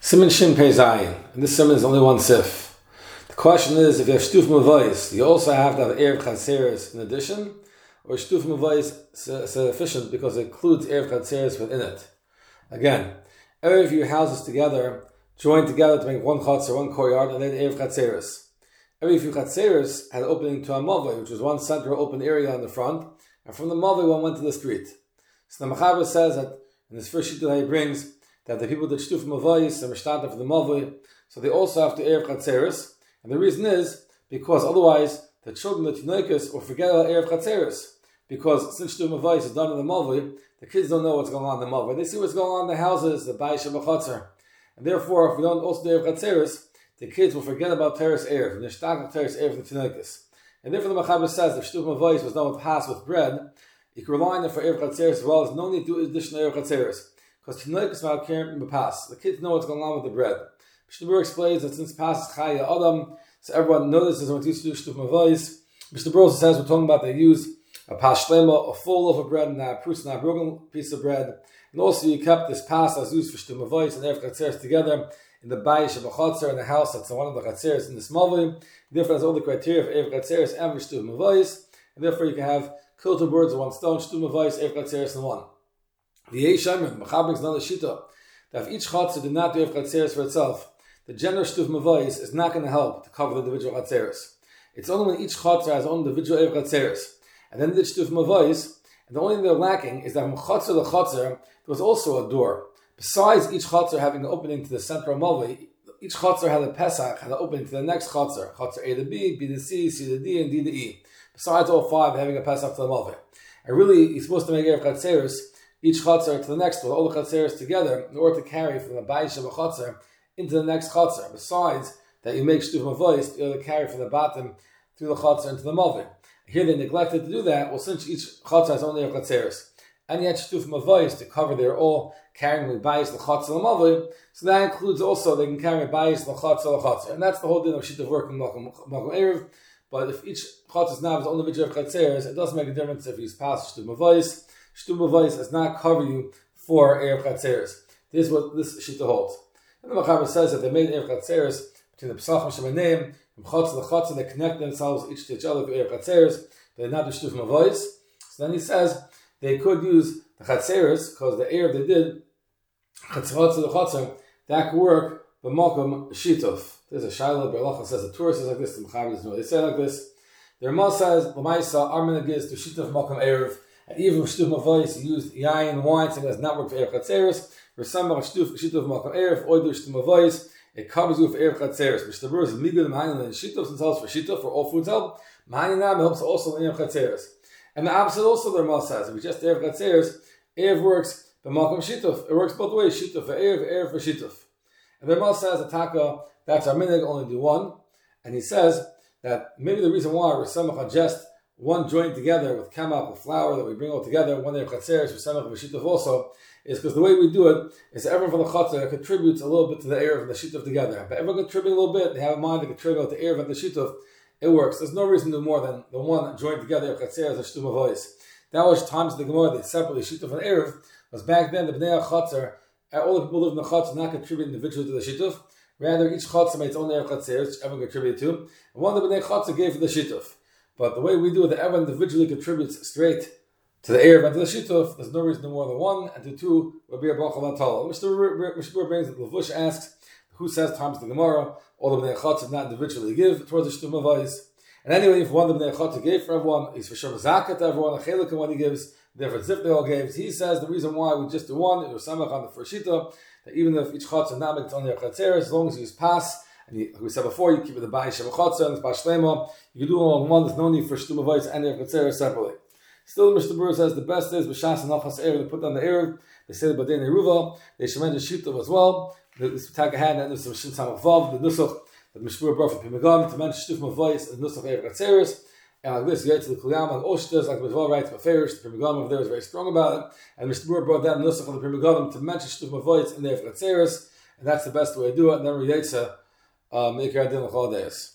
Siman Shin Pei Zayin, and this siman is only one sif. The question is, if you have Shtuf Mavais, you also have to have Erev Chatzeres in addition, or Shtuf Mavais sufficient because it includes Erev Chatzeres within it. Again, every few houses together, joined together to make one Chatzer, one courtyard, and then Erev Chatzeres. Every few Chatzeres had an opening to a Mavai, which was one central open area in the front, and from the Mavai one went to the street. So the Mechaber says that in this first sheet that he brings, that the people that Shtuf Mavais and Mishtata for the Mavai, so they also have to Erev Chatzeres. And the reason is because otherwise the children, the Tinoikus, will forget about Erev Chatzeres. Because since Shtuf Mavais is done in the Mavai, the kids don't know what's going on in the Mavai. They see what's going on in the houses, the Bayis Shabbat. And therefore, if we don't also do Erev Chatzeres, the kids will forget about Teres Erev, and Nishtaka Teres Erev the Tinoikus. And therefore the Mechaber says if Shtuf Mavais was done with pas with bread, you can rely on it for Erev Chatzeres as well as no need to do additional Erev Chatzeres. Because Tinoikus Malkirim B'pas, the kids know what's going on with the bread. Mishnah Berurah explains that since pas is Chaya Adam, so everyone notices when it used to do Shtuf Mavais. Mishnah Berurah also says we're talking about they use a pas shlema, a full loaf of bread, and a broken piece of bread. And also you kept this pas as used for Shtuf Mavais and Erev Chatzeres together in the Bayis Shabbat in the house that's one of the Chatzeres in this Mavai. Therefore, that's all the criteria for Erev Chatzeres and for Shtuf Mavais. And therefore, you can have kill two birds with one stone, Shtuf Mavais, Erev Chatzeres in one. The Yeishamer, Mechaber brings another shita that if each Chatzer did not do Erev Chatzeres for itself, the general Shtuf Mavais is not going to help to cover the individual Chatzeres. It's only when each Chatzer has own individual Erev Chatzeres, and then the Shtuf Mavais, and the only thing they're lacking is that from Chatzer to Chatzer, there was also a door. Besides each Chatzer having an opening to the central Mavai, each Chatzer had a Pesach, had an opening to the next Chatzer. Chatzer A to B, B to C, C to D, and D to E. Besides all five having a Pesach to the Mavai. And really, you're supposed to make Erev Chatzeres, each Chatzer to the next one, all the Chatzeres together, in order to carry from the Bayis Shabbat Chatzer into the next Chatzer. Besides that you make Shtuf Mavais, you're able to carry from the bottom through the Chatzer into the Mavai. Here they neglected to do that, well since each Chatzer has only Erev Chatzeres, and yet Shtuf Mavais to cover they're all carrying the Bayis the Chatzer the Mavai, so that includes also they can carry Bayis the Chatzer, and that's the whole din of Shita working Malkum Erev. But if each Chatzer now has only individual Chatzeres, it doesn't make a difference if he's past Shtuf Mavais. Shtuf Mavais does not cover you for Erev Chatzeres. This is what this Shita holds. And the Mechaber says that they made Erev Chatzeres between the Pesachim Shemaneim, from Chatzer to Chatzer, they connect themselves each to each other for Erev Chatzeres, but they not do Shtuf Mavais. So then he says they could use the Chatzeres, because the Erev they did, Chatzer to Chatzer, that could work, but Malkum Shituf. There's a Shaila, Berlacha says the Torah says like this, the Mechaber doesn't know they say like this. The Ramah says, L'maisa, Armin is to Shituf Malkum Erev. And even with Shtuf Mavais, he used yayin, wine, something that's not worked for Erev Chatzeres. For some of Shtuf Malkum Erev, Oidu Shtuf Mavais, it covers you for Erev Chatzeres. Mishnah Berurah is Migud Mahanin and Shituf, since it helps for Shituf, for all foods help. Mahaninam helps also in Erev Chatzeres. And the opposite also the Ramah says, if we just Erev Chatzeres, Erev works, but Malkum Shituf, it works both ways, Shituf for Erev, Erev for Shituf. And the Ramah says, Ataka, that's our minhag, only do one. And he says that maybe the reason why we're Samach just one joined together with kamak, with flour that we bring all together, one Erev Chatzeres, with Samach, with Shituf also, is because the way we do it is everyone from the Chatzer contributes a little bit to the Erev and the Shituf together. But everyone contributes a little bit, they have a mind to contribute to the Erev and the Shituf, it works. There's no reason to do more than the one joined together, Erev Chatzeres and Shtuf Mavais. That was times the Gemara, they separately Shituf and Erev, was back then the Bnei Chatzer, all the people who live in the Chatzer not contributing individually to the Shituf. Rather, each Chatzer made its own Erev Chatzeres, which everyone contributed to, and one the Bnei Chatzer gave for the Shituf. But the way we do it, that everyone individually contributes straight to the Erev and to the Shituf, there's no reason to more than one, and to two would be a Bracha Latala. Mishnah Berurah brings that Lavush asks, who says times the Gemara, all the Bnei Chatzer not individually give towards the Shtuf Mavais. And anyway, if one of the Bnei Chatzer gave for everyone, he's for sure Zakat to everyone, a Chelik in what he gives, therefore Zif they all gave. He says the reason why we just do one, it was Samach on the first Shita, that even if each Chatzer not makes on their Chatzeres, as long as you use pas, and like we said before, you keep it the Bayis Shabbat Chatzer and the Pas Shlema, you can do all in one, there's no need for Shtuf Mavais and Erev Chatzeres separately. Still, Mishnah Berurah says the best is B'shas and Nachas Erev, they put down the Erev, they say the Badei Neruva, they should mention Shituf as well. This take a hand and there's some Shin Samach Vav, the Nusach, that Mishnah Berurah brought from Pimagam, to mention Shtuf Mavais and Nusach Erev Chatzeres. And like this, you get to the Kuliyam, like Oshtas, like the Mishnah writes, Meferish, the Pimagam over there is very strong about it. And Mishnah Berurah brought down the Nusach of the Pimagam to mention Shtuf Mavais and Erev Chatzeres. And that's the best way to do it. And then we Yetzah, make your Adin L'chol Deis.